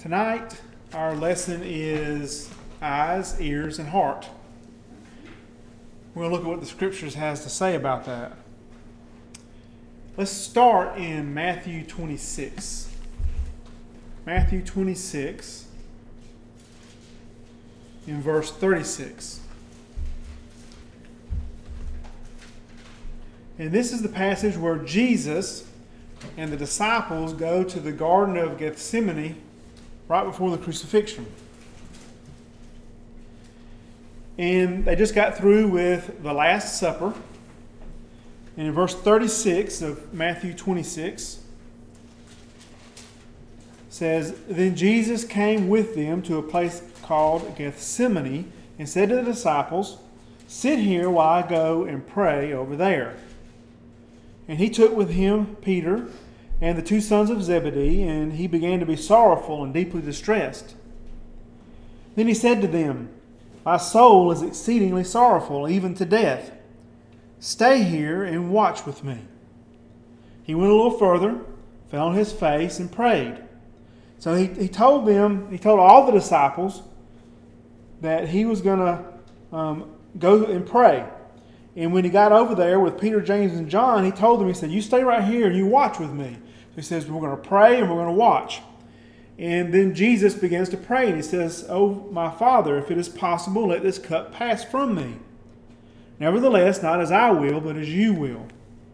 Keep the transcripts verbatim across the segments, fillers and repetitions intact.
Tonight, our lesson is eyes, ears, and heart. We're going to look at what the Scriptures has to say about that. Let's start in Matthew twenty-six. Matthew twenty-six, in verse thirty-six. And this is the passage where Jesus and the disciples go to the Garden of Gethsemane right before the crucifixion. And they just got through with the Last Supper. And in verse thirty-six of Matthew twenty-six, says, Then Jesus came with them to a place called Gethsemane and said to the disciples, Sit here while I go and pray over there. And he took with him Peter and the two sons of Zebedee, and he began to be sorrowful and deeply distressed. Then he said to them, My soul is exceedingly sorrowful, even to death. Stay here and watch with me. He went a little further, fell on his face, and prayed. So he, he told them, he told all the disciples that he was going to um, go and pray. And when he got over there with Peter, James, and John, he told them, he said, You stay right here and you watch with me. So he says, We're going to pray and we're going to watch. And then Jesus begins to pray, and he says, Oh, my Father, if it is possible, let this cup pass from me. Nevertheless, not as I will, but as you will.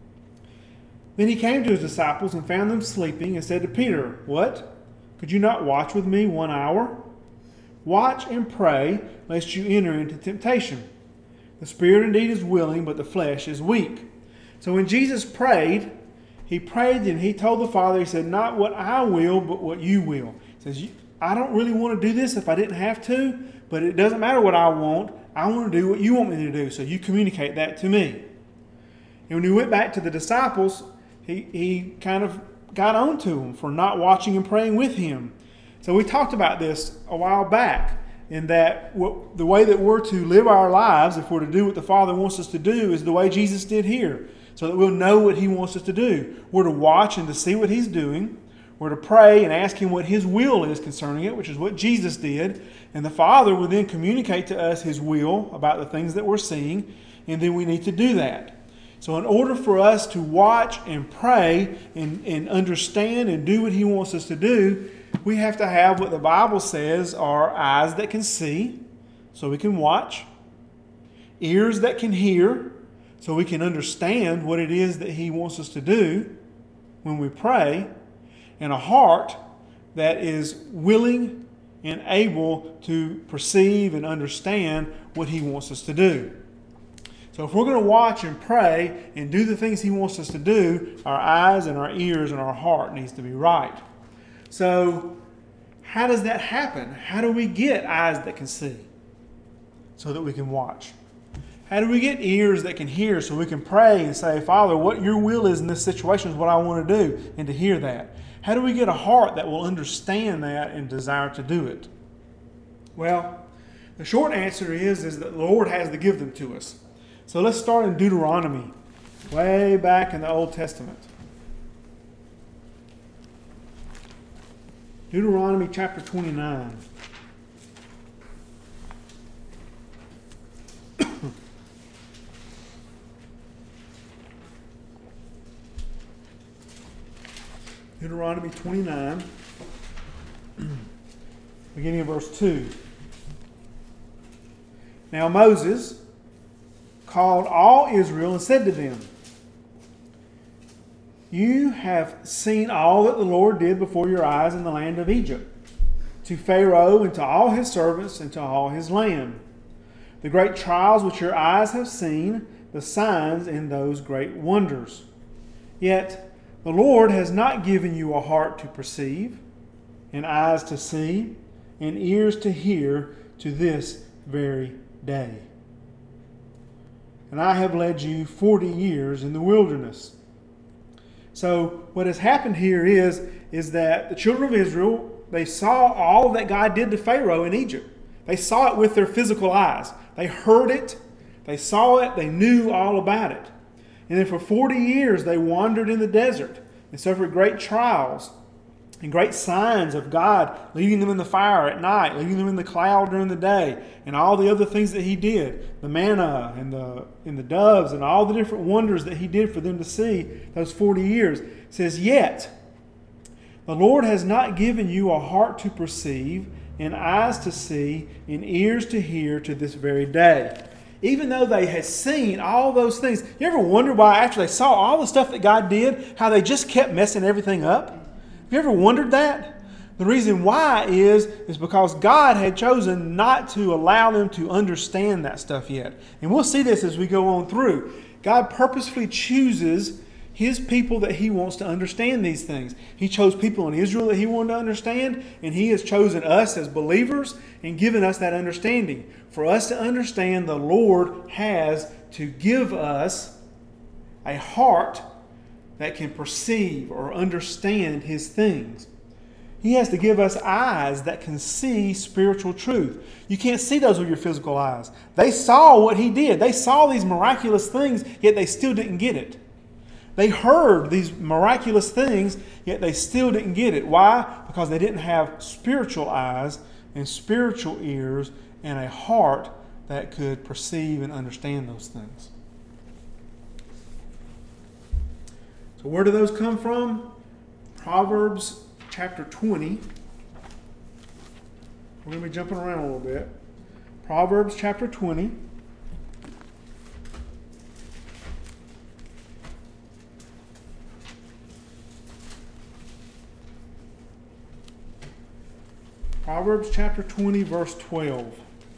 Then he came to his disciples and found them sleeping and said to Peter, What? Could you not watch with me one hour? Watch and pray, lest you enter into temptation. The spirit indeed is willing, but the flesh is weak. So when Jesus prayed, he prayed and he told the Father, he said, Not what I will, but what you will. He says, I don't really want to do this if I didn't have to, but it doesn't matter what I want. I want to do what you want me to do, so you communicate that to me. And when he went back to the disciples, he, he kind of got on to them for not watching and praying with him. So we talked about this a while back, in that what, the way that we're to live our lives, if we're to do what the Father wants us to do, is the way Jesus did here, so that we'll know what he wants us to do. We're to watch and to see what he's doing. We're to pray and ask him what his will is concerning it, which is what Jesus did. And the Father will then communicate to us his will about the things that we're seeing, and then we need to do that. So in order for us to watch and pray and, and understand and do what he wants us to do, we have to have what the Bible says are eyes that can see, so we can watch, ears that can hear, so we can understand what it is that he wants us to do when we pray, and a heart that is willing and able to perceive and understand what he wants us to do. So if we're going to watch and pray and do the things he wants us to do, our eyes and our ears and our heart needs to be right. So how does that happen? How do we get eyes that can see so that we can watch? How do we get ears that can hear so we can pray and say, Father, what your will is in this situation is what I want to do, and to hear that? How do we get a heart that will understand that and desire to do it? Well, the short answer is, is that the Lord has to give them to us. So let's start in Deuteronomy, way back in the Old Testament. Deuteronomy chapter twenty-nine. Deuteronomy twenty-nine, beginning of verse two. Now Moses called all Israel and said to them, You have seen all that the Lord did before your eyes in the land of Egypt, to Pharaoh and to all his servants and to all his land. The great trials which your eyes have seen, the signs and those great wonders. Yet the Lord has not given you a heart to perceive, and eyes to see, and ears to hear to this very day. And I have led you forty years in the wilderness. So what has happened here is, is that the children of Israel, they saw all that God did to Pharaoh in Egypt. They saw it with their physical eyes. They heard it, they saw it, they knew all about it. And then for forty years they wandered in the desert and suffered great trials. and great signs of God leading them in the fire at night, leading them in the cloud during the day, and all the other things that he did, the manna and the and the doves and all the different wonders that he did for them to see those forty years. It says, yet the Lord has not given you a heart to perceive, and eyes to see, and ears to hear to this very day. Even though they had seen all those things, you ever wonder why after they saw all the stuff that God did, how they just kept messing everything up? Have you ever wondered that? The reason why is, is because God had chosen not to allow them to understand that stuff yet. And we'll see this as we go on through. God purposefully chooses His people that He wants to understand these things. He chose people in Israel that He wanted to understand, and He has chosen us as believers and given us that understanding. For us to understand, the Lord has to give us a heart that can perceive or understand His things. He has to give us eyes that can see spiritual truth. You can't see those with your physical eyes. They saw what He did. They saw these miraculous things, yet they still didn't get it. They heard these miraculous things, yet they still didn't get it. Why? Because they didn't have spiritual eyes and spiritual ears and a heart that could perceive and understand those things. So where do those come from? Proverbs chapter twenty. We're going to be jumping around a little bit. Proverbs chapter twenty. Proverbs chapter twenty, verse twelve.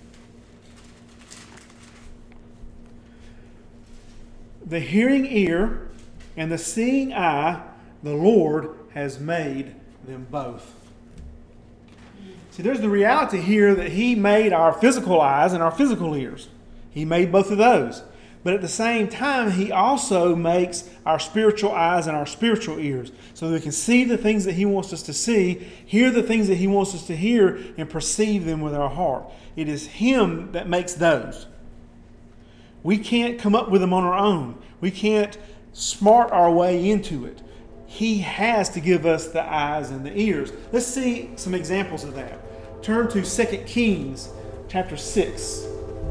The hearing ear and the seeing eye, the Lord has made them both. See, there's the reality here that He made our physical eyes and our physical ears. He made both of those. But at the same time, He also makes our spiritual eyes and our spiritual ears so that we can see the things that He wants us to see, hear the things that He wants us to hear, and perceive them with our heart. It is Him that makes those. We can't come up with them on our own. We can't smart our way into it. He has to give us the eyes and the ears. Let's see some examples of that. Turn to Second Kings chapter six.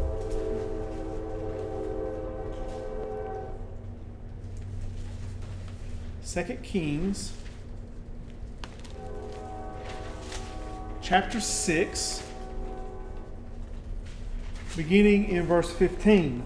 Second Kings chapter six, beginning in verse fifteen.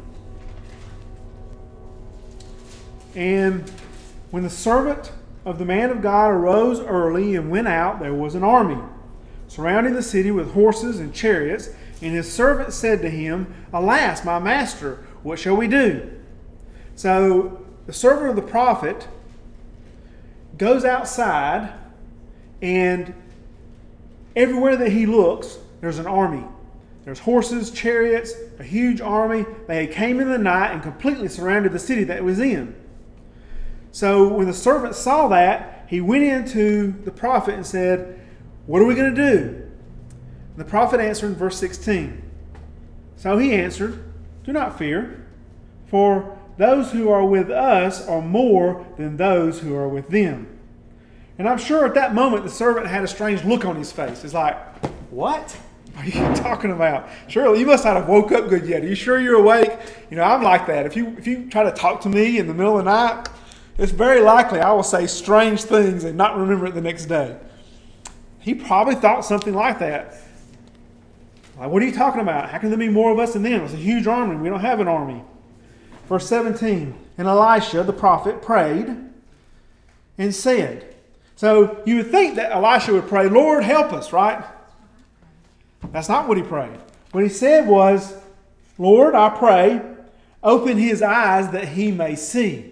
And when the servant of the man of God arose early and went out, there was an army surrounding the city with horses and chariots. And his servant said to him, Alas, my master, what shall we do? So the servant of the prophet goes outside, and everywhere that he looks, there's an army. There's horses, chariots, a huge army. They came in the night and completely surrounded the city that it was in. So when the servant saw that, he went into the prophet and said, What are we going to do? And the prophet answered in verse sixteen. So he answered, Do not fear, for those who are with us are more than those who are with them. And I'm sure at that moment the servant had a strange look on his face. It's like, what are you talking about? Surely you must not have woke up good yet. Are you sure you're awake? You know, I'm like that. If you if you try to talk to me in the middle of the night, it's very likely I will say strange things and not remember it the next day. He probably thought something like that. Like, what are you talking about? How can there be more of us than them? It's a huge army. We don't have an army. Verse seventeen, and Elisha, the prophet, prayed and said. So you would think that Elisha would pray, Lord, help us, right? That's not what he prayed. What he said was, Lord, I pray, open his eyes that he may see.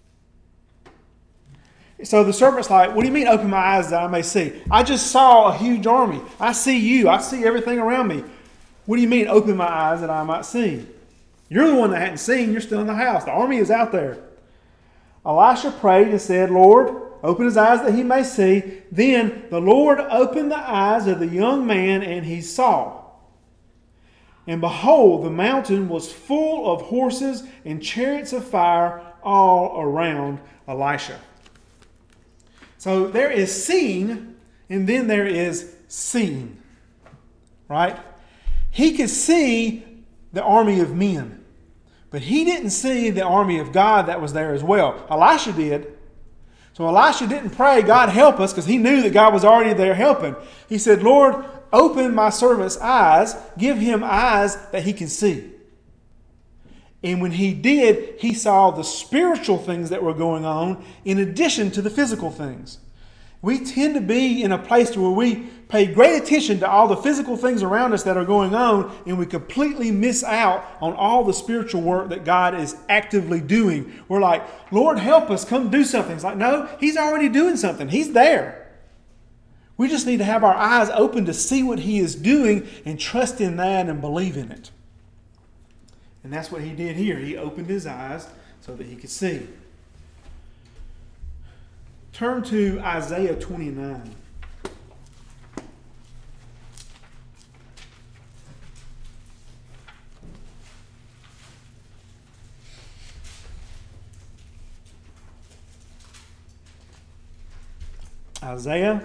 So the servant's like, what do you mean open my eyes that I may see? I just saw a huge army. I see you. I see everything around me. What do you mean open my eyes that I might see? You're the one that hadn't seen. You're still in the house. The army is out there. Elisha prayed and said, Lord, open his eyes that he may see. Then the Lord opened the eyes of the young man, and he saw. And behold, the mountain was full of horses and chariots of fire all around Elisha. So there is seeing, and then there is seeing. Right? He could see the army of men, but he didn't see the army of God that was there as well. Elisha did. So Elisha didn't pray, God help us, because he knew that God was already there helping. He said, Lord, open my servant's eyes, give him eyes that he can see. And when he did, he saw the spiritual things that were going on in addition to the physical things. We tend to be in a place where we pay great attention to all the physical things around us that are going on, and we completely miss out on all the spiritual work that God is actively doing. We're like, Lord, help us, come do something. It's like, no, He's already doing something. He's there. We just need to have our eyes open to see what He is doing and trust in that and believe in it. And that's what He did here. He opened His eyes so that He could see. Turn to Isaiah twenty-nine. Isaiah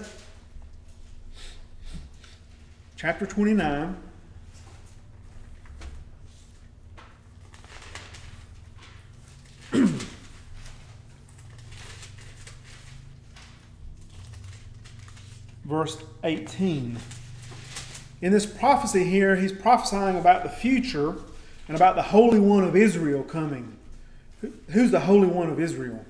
chapter twenty-nine. Verse eighteen. In this prophecy here, he's prophesying about the future and about the Holy One of Israel coming. Who's the Holy One of Israel?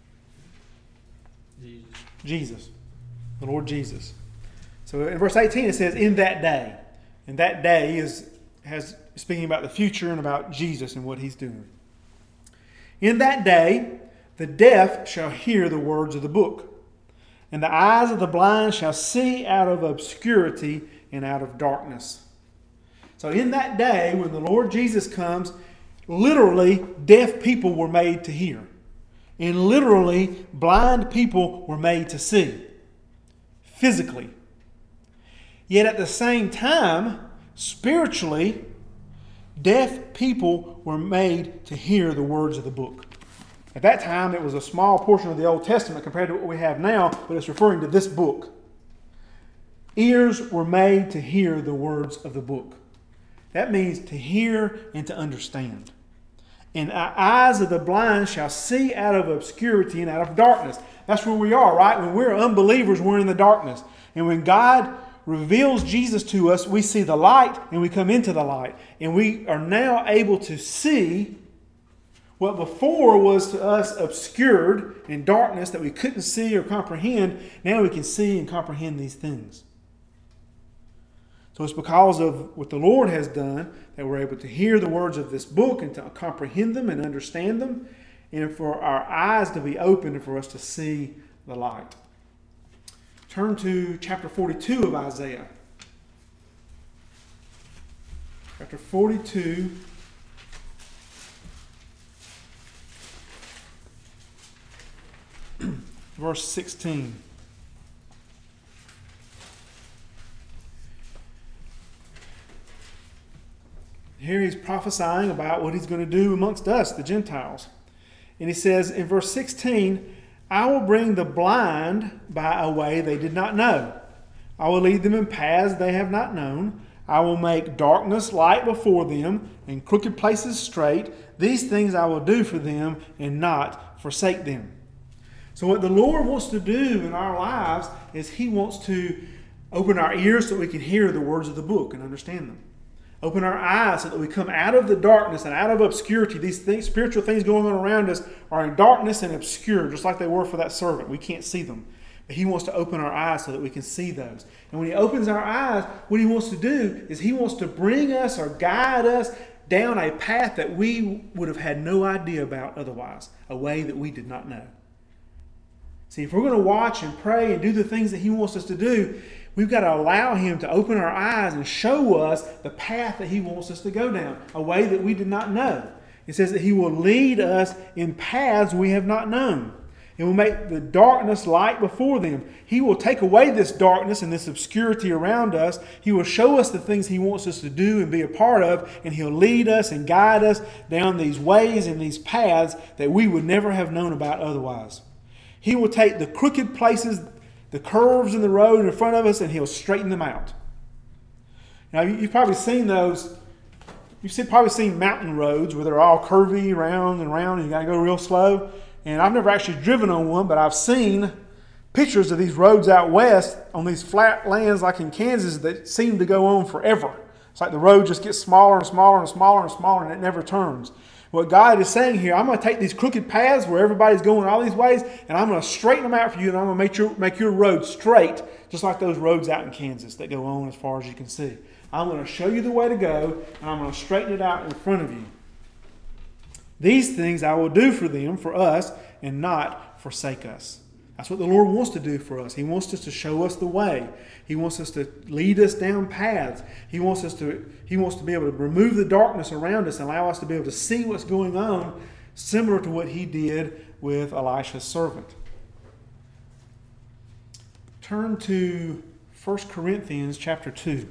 Jesus. Jesus. The Lord Jesus. So in verse eighteen it says, in that day. And that day is has speaking about the future and about Jesus and what He's doing. In that day, the deaf shall hear the words of the book, and the eyes of the blind shall see out of obscurity and out of darkness. So in that day, when the Lord Jesus comes, literally deaf people were made to hear. And literally blind people were made to see. Physically. Yet at the same time, spiritually, deaf people were made to hear the words of the book. At that time, it was a small portion of the Old Testament compared to what we have now, but it's referring to this book. Ears were made to hear the words of the book. That means to hear and to understand. And eyes of the blind shall see out of obscurity and out of darkness. That's where we are, right? When we're unbelievers, we're in the darkness. And when God reveals Jesus to us, we see the light and we come into the light. And we are now able to see what before was to us obscured in darkness that we couldn't see or comprehend. Now we can see and comprehend these things. So it's because of what the Lord has done that we're able to hear the words of this book and to comprehend them and understand them, and for our eyes to be open and for us to see the light. Turn to chapter forty-two of Isaiah. Chapter forty-two. Verse sixteen. Here he's prophesying about what he's going to do amongst us, the Gentiles. And he says in verse sixteen, I will bring the blind by a way they did not know. I will lead them in paths they have not known. I will make darkness light before them and crooked places straight. These things I will do for them and not forsake them. So what the Lord wants to do in our lives is He wants to open our ears so that we can hear the words of the book and understand them. Open our eyes so that we come out of the darkness and out of obscurity. These things, spiritual things going on around us are in darkness and obscure, just like they were for that servant. We can't see them. But He wants to open our eyes so that we can see those. And when He opens our eyes, what He wants to do is He wants to bring us or guide us down a path that we would have had no idea about otherwise, a way that we did not know. See, if we're going to watch and pray and do the things that He wants us to do, we've got to allow Him to open our eyes and show us the path that He wants us to go down, a way that we did not know. It says that He will lead us in paths we have not known. And will make the darkness light before them. He will take away this darkness and this obscurity around us. He will show us the things He wants us to do and be a part of. And He'll lead us and guide us down these ways and these paths that we would never have known about otherwise. He will take the crooked places the curves in the road in front of us, and He'll straighten them out. Now, you've probably seen those. You've probably seen mountain roads where they're all curvy, round and round, and you got to go real slow. And I've never actually driven on one, but I've seen pictures of these roads out west on these flat lands like in Kansas that seem to go on forever. It's like the road just gets smaller and smaller and smaller and smaller, and it never turns. What God is saying here, I'm going to take these crooked paths where everybody's going all these ways, and I'm going to straighten them out for you, and I'm going to make your, make your road straight, just like those roads out in Kansas that go on as far as you can see. I'm going to show you the way to go, and I'm going to straighten it out in front of you. These things I will do for them, for us, and not forsake us. That's what the Lord wants to do for us. He wants us to show us the way. He wants us to lead us down paths. He wants us to, He wants to be able to remove the darkness around us and allow us to be able to see what's going on, similar to what He did with Elisha's servant. Turn to First Corinthians chapter two.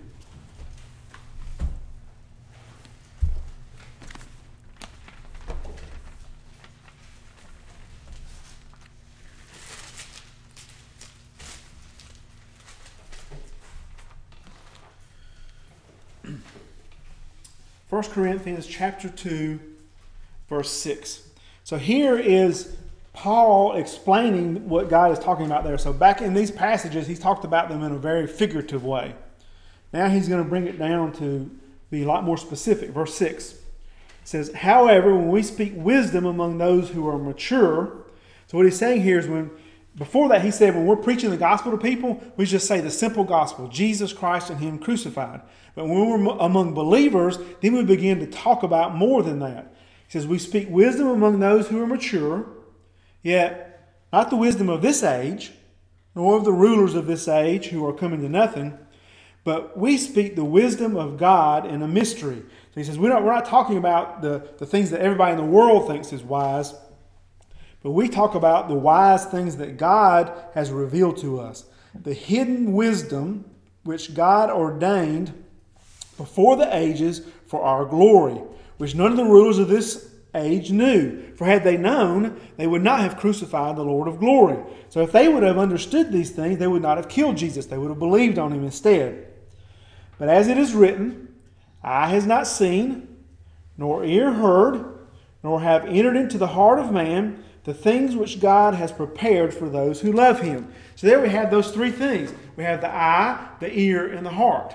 First Corinthians chapter two, verse six. So here is Paul explaining what God is talking about there. So back in these passages, he's talked about them in a very figurative way. Now he's going to bring it down to be a lot more specific. Verse six says, however, when we speak wisdom among those who are mature. So what he's saying here is when, before that he said when we're preaching the gospel to people, we just say the simple gospel, Jesus Christ and Him crucified. But when we're among believers, then we begin to talk about more than that. He says, we speak wisdom among those who are mature, yet not the wisdom of this age, nor of the rulers of this age who are coming to nothing, but we speak the wisdom of God in a mystery. So he says, we're not, we're not talking about the, the things that everybody in the world thinks is wise, but we talk about the wise things that God has revealed to us. The hidden wisdom which God ordained before the ages for our glory, which none of the rulers of this age knew. For had they known, they would not have crucified the Lord of glory. So if they would have understood these things, they would not have killed Jesus. They would have believed on Him instead. But as it is written, eye has not seen, nor ear heard, nor have entered into the heart of man the things which God has prepared for those who love Him. So there we have those three things. We have the eye, the ear, and the heart.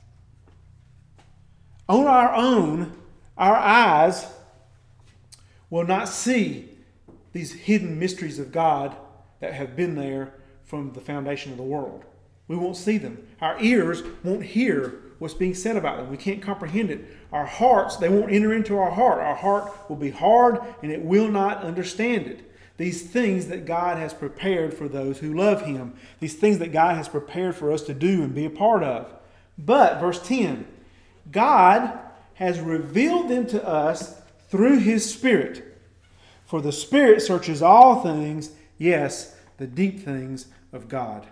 On our own, our eyes will not see these hidden mysteries of God that have been there from the foundation of the world. We won't see them. Our ears won't hear what's being said about them. We can't comprehend it. Our hearts, they won't enter into our heart. Our heart will be hard and it will not understand it. These things that God has prepared for those who love Him. These things that God has prepared for us to do and be a part of. But, verse ten, God has revealed them to us through His Spirit. For the Spirit searches all things, yes, the deep things of God.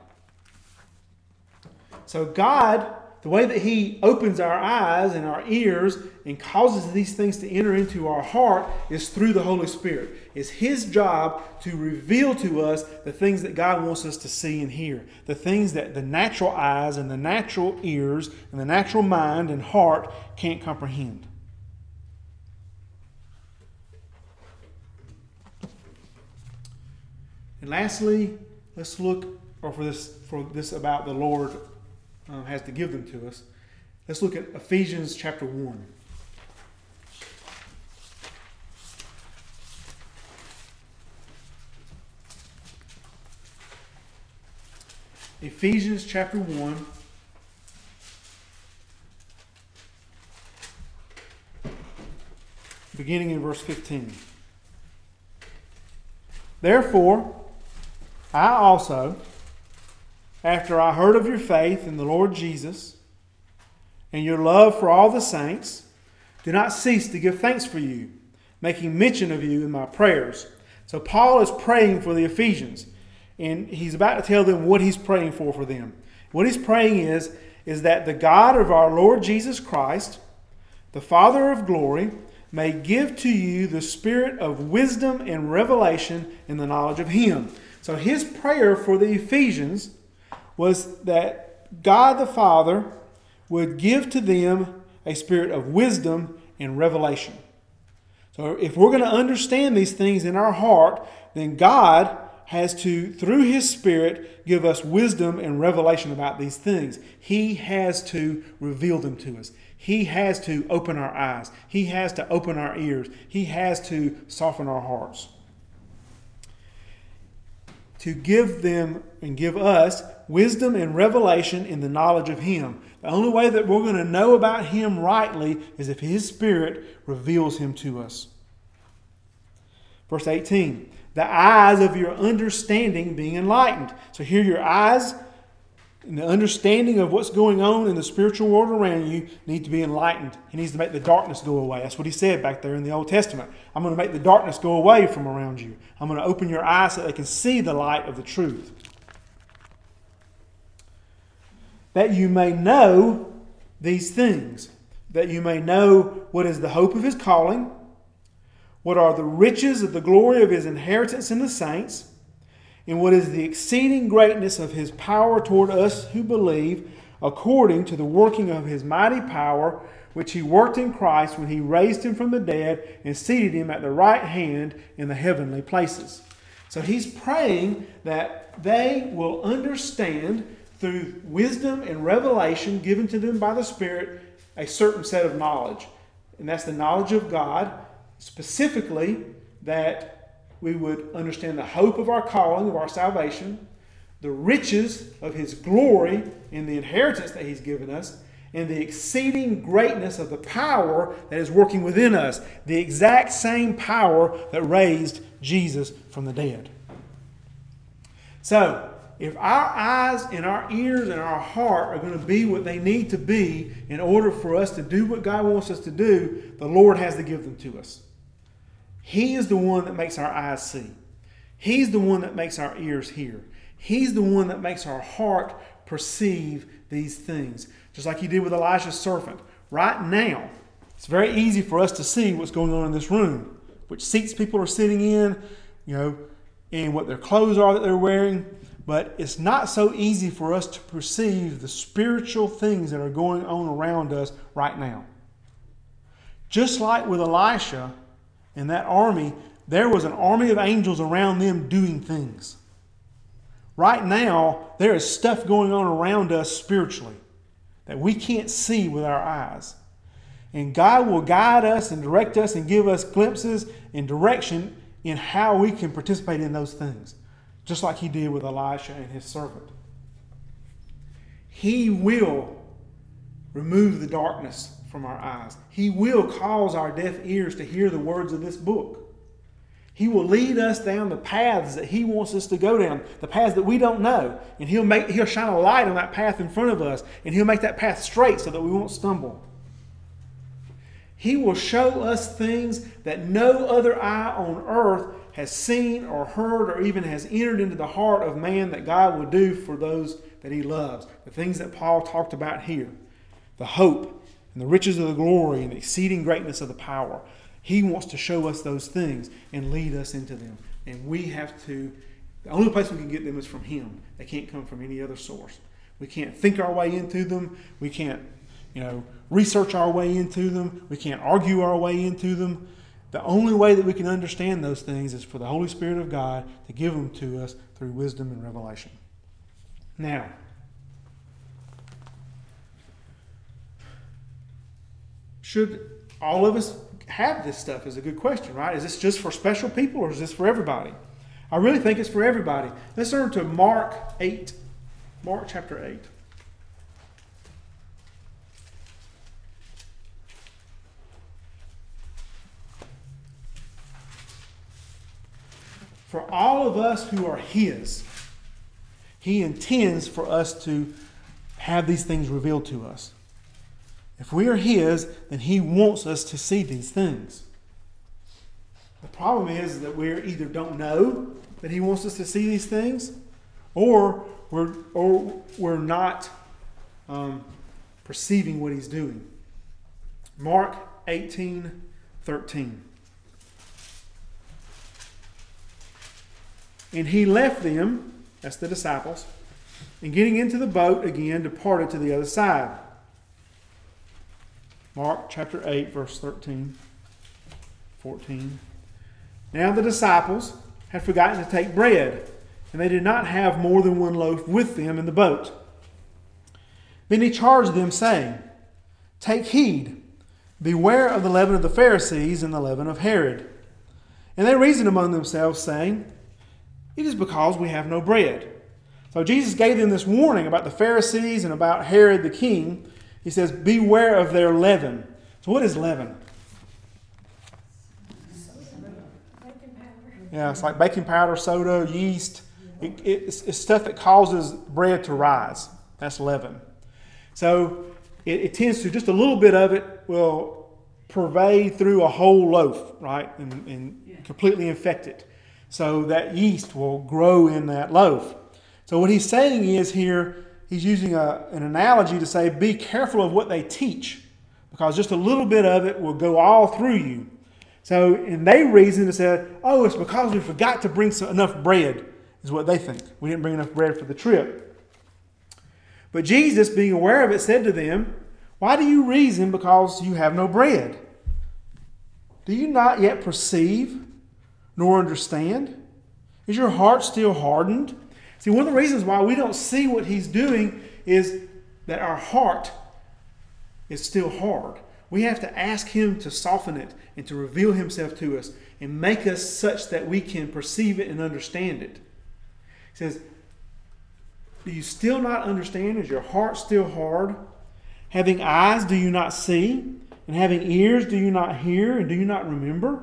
So God, the way that He opens our eyes and our ears and causes these things to enter into our heart is through the Holy Spirit. It's His job to reveal to us the things that God wants us to see and hear. The things that the natural eyes and the natural ears and the natural mind and heart can't comprehend. And lastly, let's look, or for this, for this about the Lord um, has to give them to us. Let's look at Ephesians chapter one. Ephesians chapter one. Beginning in verse fifteen. Therefore, I also, after I heard of your faith in the Lord Jesus and your love for all the saints, do not cease to give thanks for you, making mention of you in my prayers. So Paul is praying for the Ephesians, and he's about to tell them what he's praying for for them. What he's praying is, is that the God of our Lord Jesus Christ, the Father of glory, may give to you the spirit of wisdom and revelation in the knowledge of Him. So his prayer for the Ephesians was that God the Father would give to them a spirit of wisdom and revelation. So if we're going to understand these things in our heart, then God has to, through His Spirit, give us wisdom and revelation about these things. He has to reveal them to us. He has to open our eyes. He has to open our ears. He has to soften our hearts. To give them and give us wisdom and revelation in the knowledge of Him. The only way that we're going to know about Him rightly is if His Spirit reveals Him to us. Verse eighteen, the eyes of your understanding being enlightened. So here your eyes and the understanding of what's going on in the spiritual world around you need to be enlightened. He needs to make the darkness go away. That's what He said back there in the Old Testament. I'm going to make the darkness go away from around you. I'm going to open your eyes so they can see the light of the truth. That you may know these things. That you may know what is the hope of His calling, what are the riches of the glory of His inheritance in the saints, and what is the exceeding greatness of His power toward us who believe, according to the working of His mighty power, which He worked in Christ when He raised Him from the dead and seated Him at the right hand in the heavenly places. So He's praying that they will understand through wisdom and revelation given to them by the Spirit a certain set of knowledge. And that's the knowledge of God, specifically that we would understand the hope of our calling, of our salvation, the riches of His glory in the inheritance that He's given us, and the exceeding greatness of the power that is working within us. The exact same power that raised Jesus from the dead. So, if our eyes and our ears and our heart are going to be what they need to be in order for us to do what God wants us to do, the Lord has to give them to us. He is the one that makes our eyes see. He's the one that makes our ears hear. He's the one that makes our heart perceive these things. Just like He did with Elijah's servant. Right now, it's very easy for us to see what's going on in this room. Which seats people are sitting in, you know, and what their clothes are that they're wearing. But it's not so easy for us to perceive the spiritual things that are going on around us right now. Just like with Elisha, in that army, there was an army of angels around them doing things. Right now, there is stuff going on around us spiritually that we can't see with our eyes. And God will guide us and direct us and give us glimpses and direction in how we can participate in those things. Just like He did with Elisha and his servant. He will remove the darkness from our eyes. He will cause our deaf ears to hear the words of this book. He will lead us down the paths that He wants us to go down, the paths that we don't know. And He'll make He'll shine a light on that path in front of us, and He'll make that path straight so that we won't stumble. He will show us things that no other eye on earth has seen or heard or even has entered into the heart of man that God will do for those that He loves. The things that Paul talked about here. The hope and the riches of the glory and the exceeding greatness of the power. He wants to show us those things and lead us into them. And we have to, the only place we can get them is from Him. They can't come from any other source. We can't think our way into them. We can't, you know, research our way into them. We can't argue our way into them. The only way that we can understand those things is for the Holy Spirit of God to give them to us through wisdom and revelation. Now, should all of us have this stuff is a good question, right? Is this just for special people or is this for everybody? I really think it's for everybody. Let's turn to Mark eight. Mark chapter eight. For all of us who are His, He intends for us to have these things revealed to us. If we are His, then He wants us to see these things. The problem is that we either don't know that He wants us to see these things, or we're, or we're not um, perceiving what He's doing. Mark eighteen thirteen. And He left them, that's the disciples, and getting into the boat again, departed to the other side. Mark chapter eight, verse thirteen, fourteen. Now the disciples had forgotten to take bread, and they did not have more than one loaf with them in the boat. Then he charged them, saying, Take heed, beware of the leaven of the Pharisees and the leaven of Herod. And they reasoned among themselves, saying, It is because we have no bread. So Jesus gave them this warning about the Pharisees and about Herod the king. He says, beware of their leaven. So what is leaven? Yeah, it's like baking powder, soda, yeast. It, it's, it's stuff that causes bread to rise. That's leaven. So it, it tends to, just a little bit of it will pervade through a whole loaf, right? And, and yeah. completely infect it. So that yeast will grow in that loaf. So what he's saying is here, he's using a, an analogy to say, be careful of what they teach, because just a little bit of it will go all through you. So, and they reasoned and said, oh, it's because we forgot to bring some, enough bread, is what they think. We didn't bring enough bread for the trip. But Jesus, being aware of it, said to them, why do you reason because you have no bread? Do you not yet perceive nor understand? Is your heart still hardened? See, one of the reasons why we don't see what he's doing is that our heart is still hard. We have to ask him to soften it and to reveal himself to us and make us such that we can perceive it and understand it. He says, do you still not understand? Is your heart still hard? Having eyes, do you not see? And having ears, do you not hear? And do you not remember?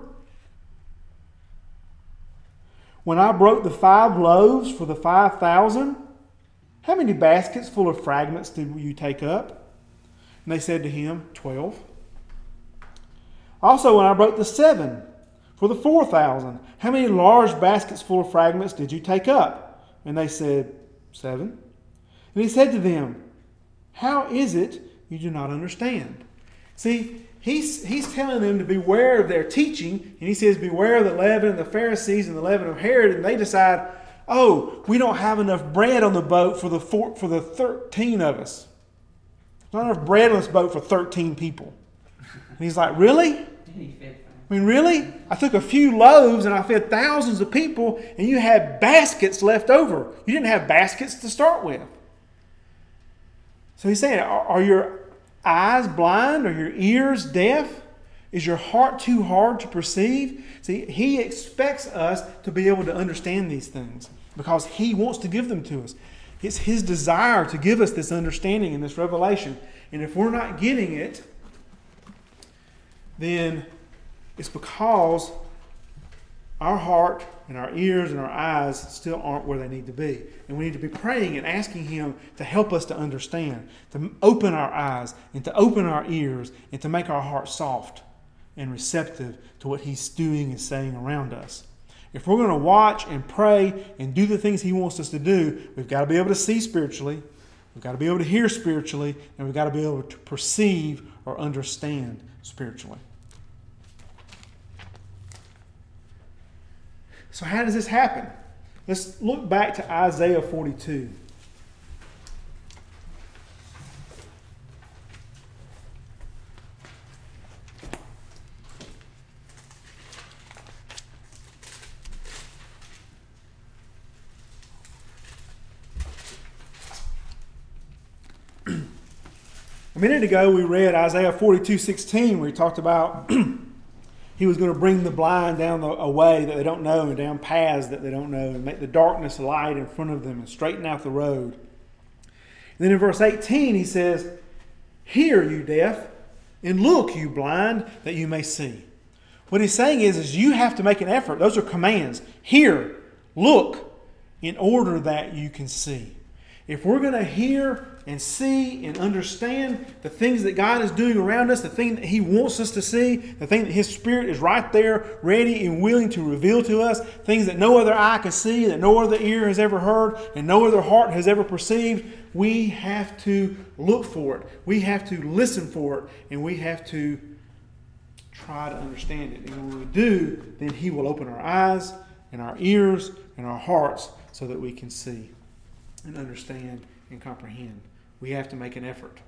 When I broke the five loaves for the five thousand, how many baskets full of fragments did you take up? And they said to him, twelve. Also, when I broke the seven for the four thousand, how many large baskets full of fragments did you take up? And they said, seven. And he said to them, how is it you do not understand? See, he's, he's telling them to beware of their teaching. And he says, beware of the leaven of the Pharisees and the leaven of Herod. And they decide, oh, we don't have enough bread on the boat for the four, for the thirteen of us. There's not enough bread on this boat for thirteen people. And he's like, really? I mean, really? I took a few loaves and I fed thousands of people, and you had baskets left over. You didn't have baskets to start with. So he's saying, are, are your eyes blind? Are your ears deaf? Is your heart too hard to perceive? See, he expects us to be able to understand these things because he wants to give them to us. It's his desire to give us this understanding and this revelation. And if we're not getting it, then it's because our heart and our ears and our eyes still aren't where they need to be. And we need to be praying and asking him to help us to understand, to open our eyes and to open our ears and to make our hearts soft and receptive to what he's doing and saying around us. If we're going to watch and pray and do the things he wants us to do, we've got to be able to see spiritually, we've got to be able to hear spiritually, and we've got to be able to perceive or understand spiritually. So how does this happen? Let's look back to Isaiah forty-two. A minute ago we read Isaiah forty-two sixteen, where he talked about he was going to bring the blind down the, a way that they don't know and down paths that they don't know and make the darkness light in front of them and straighten out the road. And then in verse eighteen he says, hear, you deaf, and look, you blind, that you may see. What he's saying is, is you have to make an effort. Those are commands. Hear, look, in order that you can see. If we're going to hear and see and understand the things that God is doing around us, the thing that he wants us to see, the thing that his Spirit is right there, ready and willing to reveal to us, things that no other eye can see, that no other ear has ever heard, and no other heart has ever perceived, we have to look for it. We have to listen for it, and we have to try to understand it. And when we do, then he will open our eyes and our ears and our hearts so that we can see. and understand and comprehend. We have to make an effort.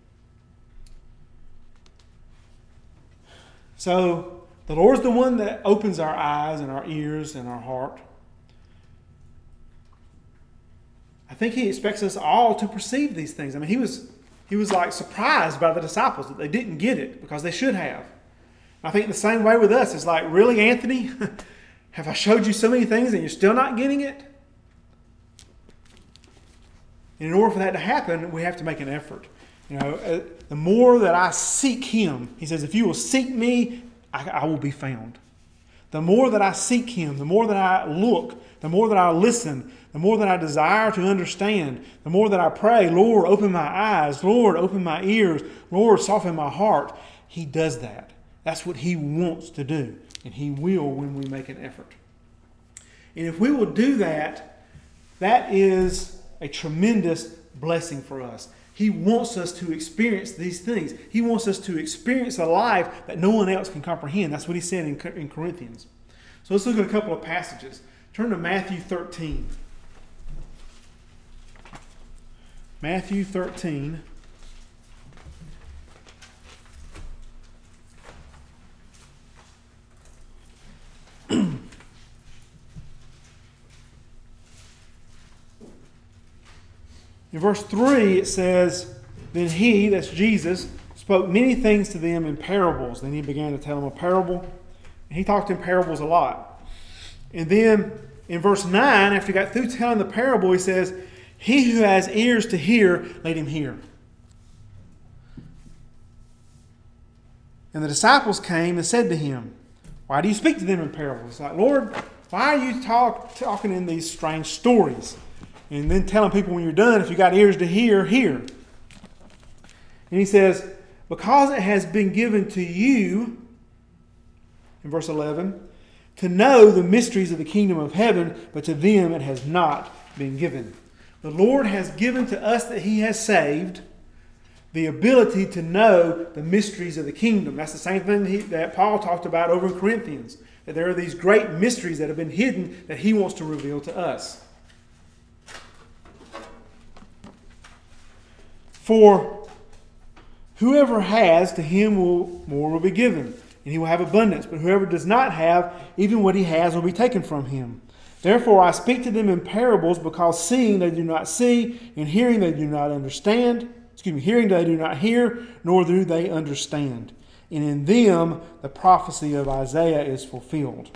So, the Lord's the one that opens our eyes and our ears and our heart. I think He expects us all to perceive these things. I mean, He was He was like surprised by the disciples that they didn't get it because they should have. I think the same way with us. It's like, really, Anthony? Have I showed you so many things and you're still not getting it? And in order for that to happen, we have to make an effort. You know, uh, the more that I seek Him, He says, if you will seek me, I, I will be found. The more that I seek Him, the more that I look, the more that I listen, the more that I desire to understand, the more that I pray, Lord, open my eyes, Lord, open my ears, Lord, soften my heart. He does that. That's what He wants to do. And He will when we make an effort. And if we will do that, that is a tremendous blessing for us. He wants us to experience these things. He wants us to experience a life that no one else can comprehend. That's what he said in, in Corinthians. So let's look at a couple of passages. Turn to Matthew thirteen. Matthew thirteen. In verse three, it says, Then He, that's Jesus, spoke many things to them in parables. Then He began to tell them a parable. And He talked in parables a lot. And then in verse nine, after He got through telling the parable, He says, He who has ears to hear, let him hear. And the disciples came and said to Him, Why do you speak to them in parables? It's like, Lord, why are you talk, talking in these strange stories? And then telling people when you're done, if you got ears to hear, hear. And He says, because it has been given to you, in verse eleven, to know the mysteries of the kingdom of heaven, but to them it has not been given. The Lord has given to us that He has saved the ability to know the mysteries of the kingdom. That's the same thing that, he, that Paul talked about over in Corinthians, that there are these great mysteries that have been hidden that he wants to reveal to us. For whoever has, to him will more will be given, and he will have abundance. But whoever does not have, even what he has will be taken from him. Therefore I speak to them in parables, because seeing they do not see, and hearing they do not understand. Excuse me, hearing they do not hear, nor do they understand. And in them the prophecy of Isaiah is fulfilled,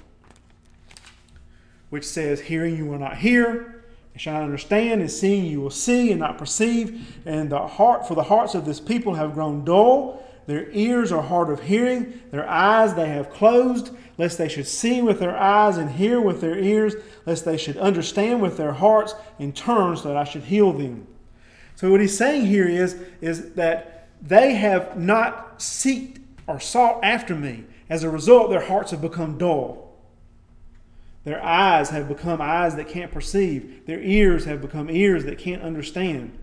which says, hearing you will not hear, and shall not understand, and seeing you will see and not perceive. And the heart, for the hearts of this people have grown dull. Their ears are hard of hearing. Their eyes they have closed, lest they should see with their eyes and hear with their ears, lest they should understand with their hearts and turn, so that I should heal them. So what he's saying here is, is that they have not seeked or sought after me. As a result, their hearts have become dull. Their eyes have become eyes that can't perceive. Their ears have become ears that can't understand.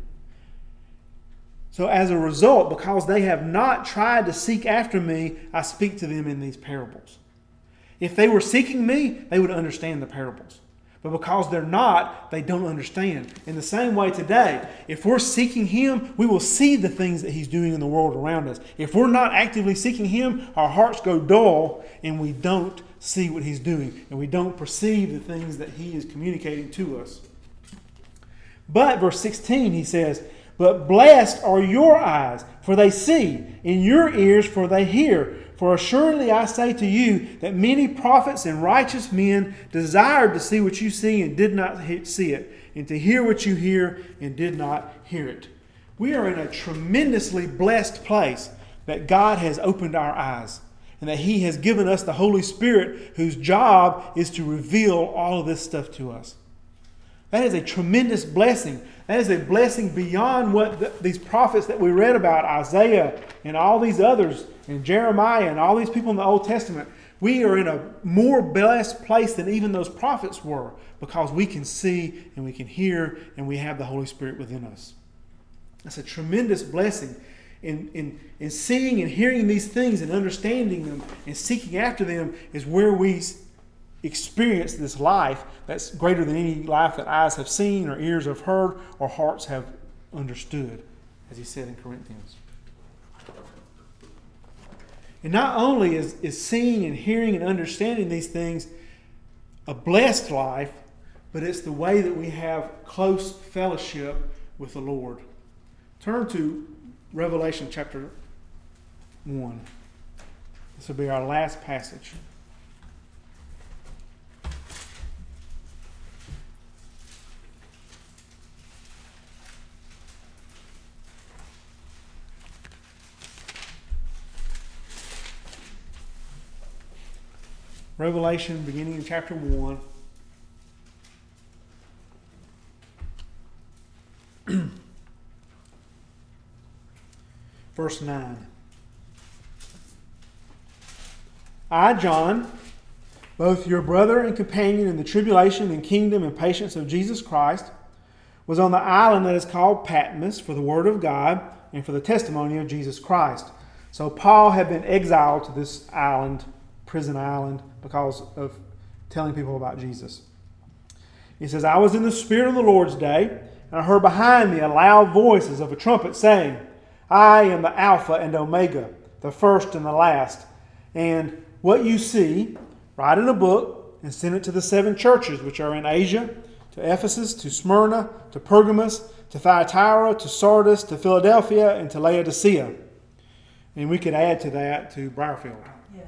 So as a result, because they have not tried to seek after me, I speak to them in these parables. If they were seeking me, they would understand the parables. But because they're not, they don't understand. In the same way today, if we're seeking Him, we will see the things that He's doing in the world around us. If we're not actively seeking Him, our hearts go dull and we don't see what He's doing. And we don't perceive the things that He is communicating to us. But, verse sixteen, he says, But blessed are your eyes, for they see, and your ears, for they hear. For assuredly I say to you that many prophets and righteous men desired to see what you see and did not see it, and to hear what you hear and did not hear it. We are in a tremendously blessed place that God has opened our eyes, and that He has given us the Holy Spirit, whose job is to reveal all of this stuff to us. That is a tremendous blessing. That is a blessing beyond what the, these prophets that we read about, Isaiah and all these others, and Jeremiah and all these people in the Old Testament. We are in a more blessed place than even those prophets were, because we can see and we can hear and we have the Holy Spirit within us. That's a tremendous blessing. In, in, in seeing and hearing these things and understanding them and seeking after them is where we experience this life that's greater than any life that eyes have seen or ears have heard or hearts have understood, as he said in Corinthians. And not only is, is seeing and hearing and understanding these things a blessed life, but it's the way that we have close fellowship with the Lord. Turn to Revelation chapter one. This will be our last passage. Revelation, beginning in chapter one. Verse nine. I, John, both your brother and companion in the tribulation and kingdom and patience of Jesus Christ, was on the island that is called Patmos for the word of God and for the testimony of Jesus Christ. So Paul had been exiled to this island, prison island, because of telling people about Jesus. He says, I was in the Spirit of the Lord's day, and I heard behind me a loud voice as of a trumpet saying, I am the Alpha and Omega, the first and the last. And what you see, write in a book and send it to the seven churches which are in Asia, to Ephesus, to Smyrna, to Pergamos, to Thyatira, to Sardis, to Philadelphia, and to Laodicea. And we could add to that to Briarfield. Yeah.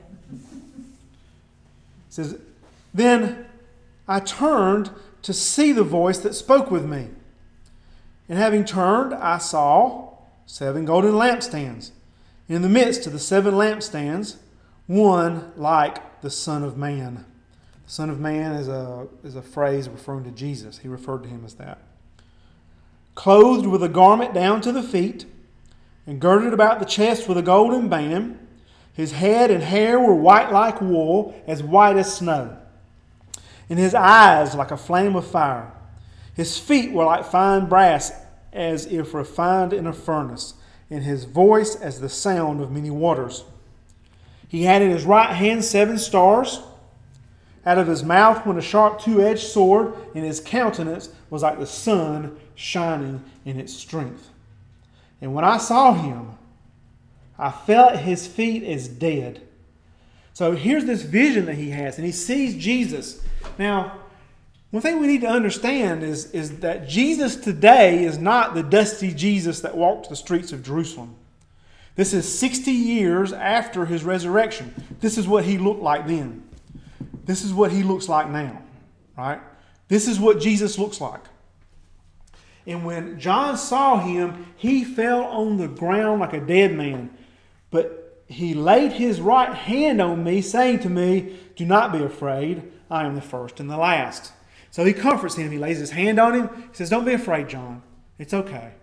It says, then I turned to see the voice that spoke with me. And having turned, I saw seven golden lampstands. In the midst of the seven lampstands, one like the Son of Man. The Son of Man is a, is a phrase referring to Jesus. He referred to him as that. Clothed with a garment down to the feet, and girded about the chest with a golden band. His head and hair were white like wool, as white as snow. And his eyes like a flame of fire. His feet were like fine brass, as if refined in a furnace, and his voice as the sound of many waters. He had in his right hand seven stars. Out of his mouth went a sharp two-edged sword, and his countenance was like the sun shining in its strength. And when I saw him, I fell at his feet as dead. So here's this vision that he has, and he sees Jesus. Now, one thing we need to understand is, is that Jesus today is not the dusty Jesus that walked the streets of Jerusalem. This is sixty years after his resurrection. This is what he looked like then. This is what he looks like now. Right? This is what Jesus looks like. And when John saw him, he fell on the ground like a dead man. But he laid his right hand on me, saying to me, do not be afraid. I am the first and the last. So he comforts him. He lays his hand on him. He says, don't be afraid, John. It's okay.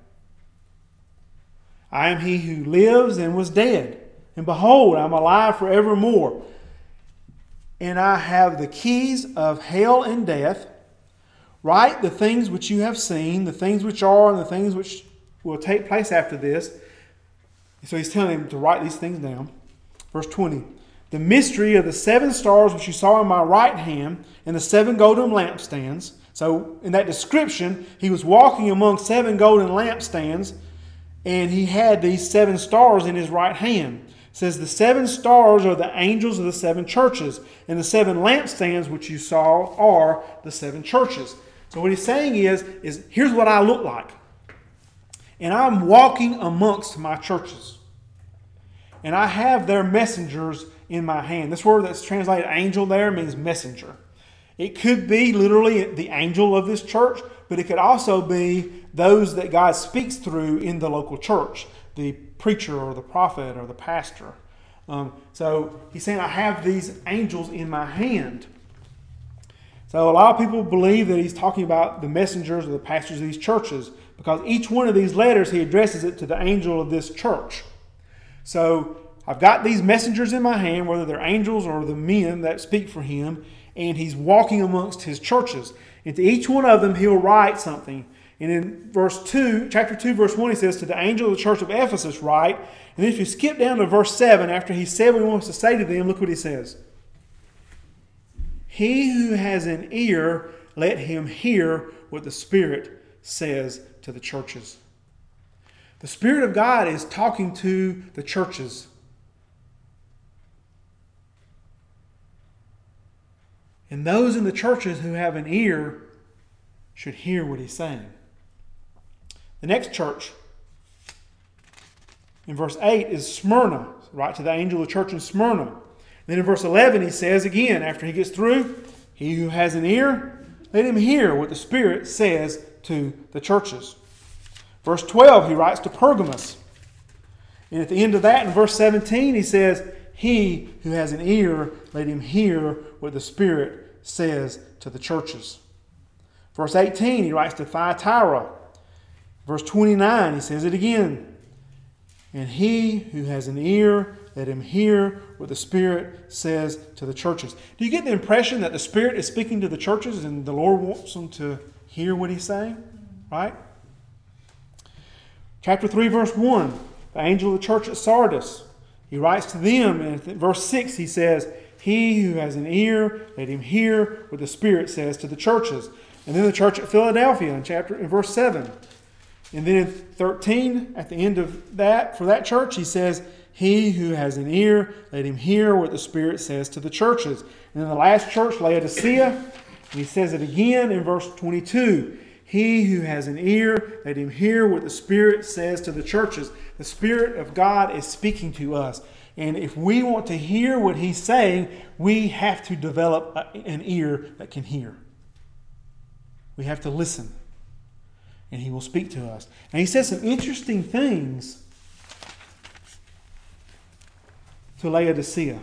I am he who lives and was dead. And behold, I am alive forevermore. And I have the keys of hell and death. Write the things which you have seen, the things which are, and the things which will take place after this. So he's telling him to write these things down. Verse twenty. The mystery of the seven stars which you saw in my right hand, and the seven golden lampstands. So in that description, he was walking among seven golden lampstands, and he had these seven stars in his right hand. It says the seven stars are the angels of the seven churches, and the seven lampstands which you saw are the seven churches. So what he's saying is, is here's what I look like. And I'm walking amongst my churches. And I have their messengers in my hand. This word that's translated angel there means messenger. It could be literally the angel of this church, but it could also be those that God speaks through in the local church, the preacher or the prophet or the pastor. Um, so he's saying, I have these angels in my hand. So a lot of people believe that he's talking about the messengers or the pastors of these churches, because each one of these letters he addresses it to the angel of this church. So I've got these messengers in my hand, whether they're angels or the men that speak for him, and he's walking amongst his churches. And to each one of them, he'll write something. And in verse two, chapter two, verse one, he says, to the angel of the church of Ephesus write. And then if you skip down to verse seven, after he said what he wants to say to them, look what he says. He who has an ear, let him hear what the Spirit says to the churches. The Spirit of God is talking to the churches. And those in the churches who have an ear should hear what He's saying. The next church, in verse eight, is Smyrna. Right to the angel of the church in Smyrna. Then in verse eleven he says again, after he gets through, he who has an ear, let him hear what the Spirit says to the churches. Verse twelve he writes to Pergamos. And at the end of that, in verse seventeen, he says, he who has an ear, let him hear what the Spirit says to the churches. Verse eighteen he writes to Thyatira. Verse twenty-nine he says it again. And he who has an ear, let him hear what the Spirit says to the churches. Do you get the impression that the Spirit is speaking to the churches and the Lord wants them to hear what He's saying? Right? Chapter three, verse one. The angel of the church at Sardis. He writes to them, and in verse six he says, he who has an ear, let him hear what the Spirit says to the churches. And then the church at Philadelphia in chapter in verse seven. And then in thirteen, at the end of that, for that church, he says, he who has an ear, let him hear what the Spirit says to the churches. And then the last church, Laodicea, he says it again in verse twenty-two. He who has an ear, let him hear what the Spirit says to the churches. The Spirit of God is speaking to us. And if we want to hear what He's saying, we have to develop an ear that can hear. We have to listen. And He will speak to us. And He says some interesting things to Laodicea.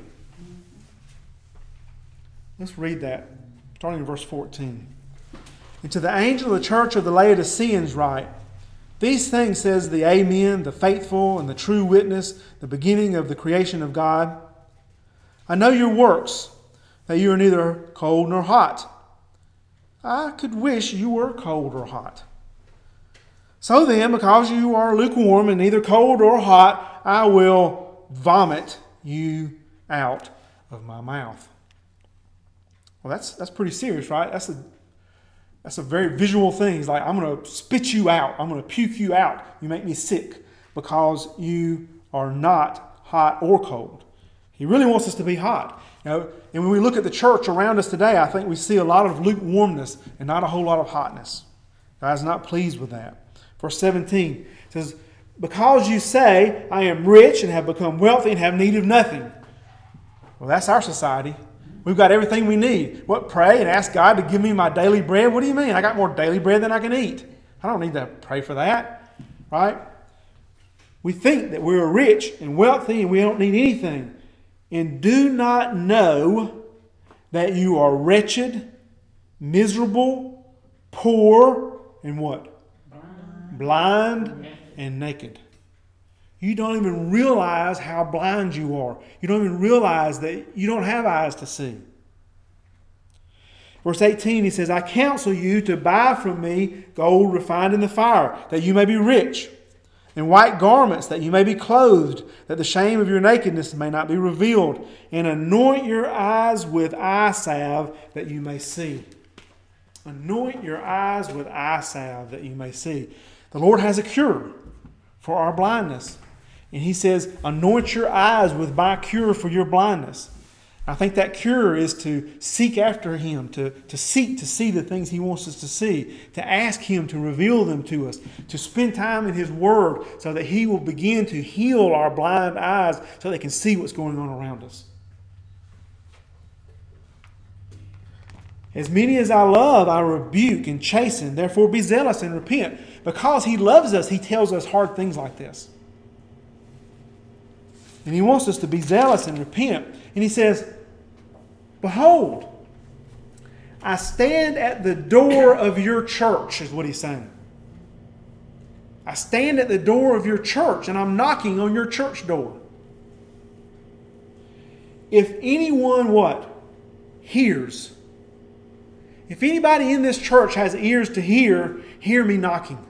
Let's read that, starting in verse fourteen. And to the angel of the church of the Laodiceans write, these things says the Amen, the faithful and the true witness, the beginning of the creation of God. I know your works, that you are neither cold nor hot. I could wish you were cold or hot. So then, because you are lukewarm and neither cold or hot, I will vomit you out of my mouth. Well, that's that's pretty serious, right? That's a that's a very visual thing. It's like, I'm going to spit you out. I'm going to puke you out. You make me sick because you are not hot or cold. He really wants us to be hot. You know, and when we look at the church around us today, I think we see a lot of lukewarmness and not a whole lot of hotness. God's not pleased with that. Verse seventeen says, because you say, I am rich and have become wealthy and have need of nothing. Well, that's our society. We've got everything we need. What, pray and ask God to give me my daily bread? What do you mean? I got more daily bread than I can eat. I don't need to pray for that. Right? We think that we're rich and wealthy and we don't need anything. And do not know that you are wretched, miserable, poor, and what? Blind, Blind and naked. You don't even realize how blind you are. You don't even realize that you don't have eyes to see. Verse eighteen, he says, I counsel you to buy from me gold refined in the fire, that you may be rich, and white garments, that you may be clothed, that the shame of your nakedness may not be revealed, and anoint your eyes with eye salve, that you may see. Anoint your eyes with eye salve, that you may see. The Lord has a cure for our blindness. And He says, anoint your eyes with my cure for your blindness. I think that cure is to seek after Him, to, to seek to see the things He wants us to see, to ask Him to reveal them to us, to spend time in His Word so that He will begin to heal our blind eyes so they can see what's going on around us. As many as I love, I rebuke and chasten. Therefore be zealous and repent. Because He loves us, He tells us hard things like this. And He wants us to be zealous and repent. And He says, behold, I stand at the door of your church, is what He's saying. I stand at the door of your church, and I'm knocking on your church door. If anyone, what? Hears. If anybody in this church has ears to hear, hear me knocking.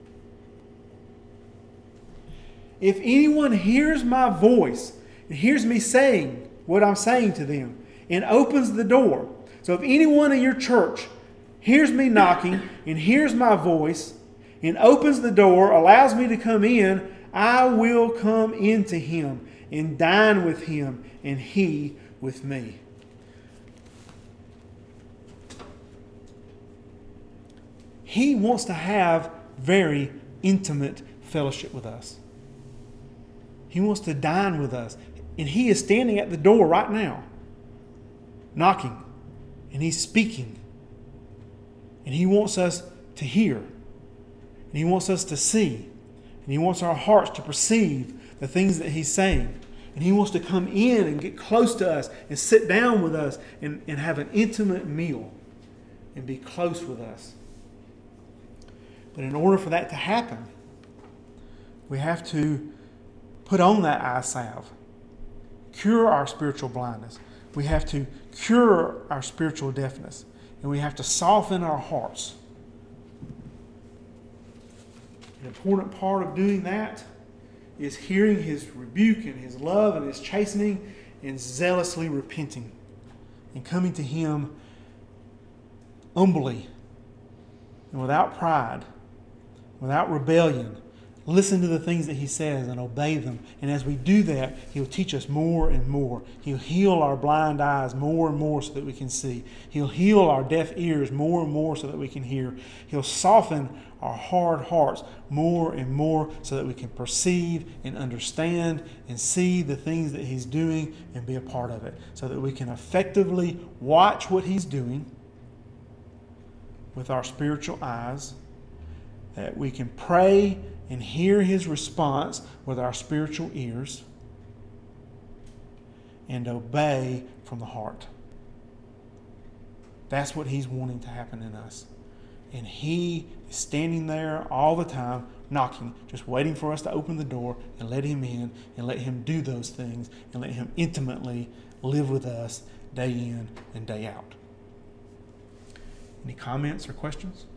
If anyone hears my voice and hears me saying what I'm saying to them and opens the door, So if anyone in your church hears me knocking and hears my voice and opens the door, allows me to come in, I will come into him and dine with him and he with me. He wants to have very intimate fellowship with us. He wants to dine with us. And he is standing at the door right now, knocking. And he's speaking. And he wants us to hear. And he wants us to see. And he wants our hearts to perceive the things that he's saying. And he wants to come in and get close to us and sit down with us and, and have an intimate meal and be close with us. But in order for that to happen, we have to put on that eye salve, cure our spiritual blindness. We have to cure our spiritual deafness. And we have to soften our hearts. An important part of doing that is hearing his rebuke and his love and his chastening and zealously repenting and coming to him humbly and without pride, without rebellion. Listen to the things that he says and obey them. And as we do that, he'll teach us more and more. He'll heal our blind eyes more and more so that we can see. He'll heal our deaf ears more and more so that we can hear. He'll soften our hard hearts more and more so that we can perceive and understand and see the things that he's doing and be a part of it. So that we can effectively watch what he's doing with our spiritual eyes. That we can pray and hear his response with our spiritual ears and obey from the heart. That's what he's wanting to happen in us. And he is standing there all the time, knocking, just waiting for us to open the door and let him in and let him do those things and let him intimately live with us day in and day out. Any comments or questions?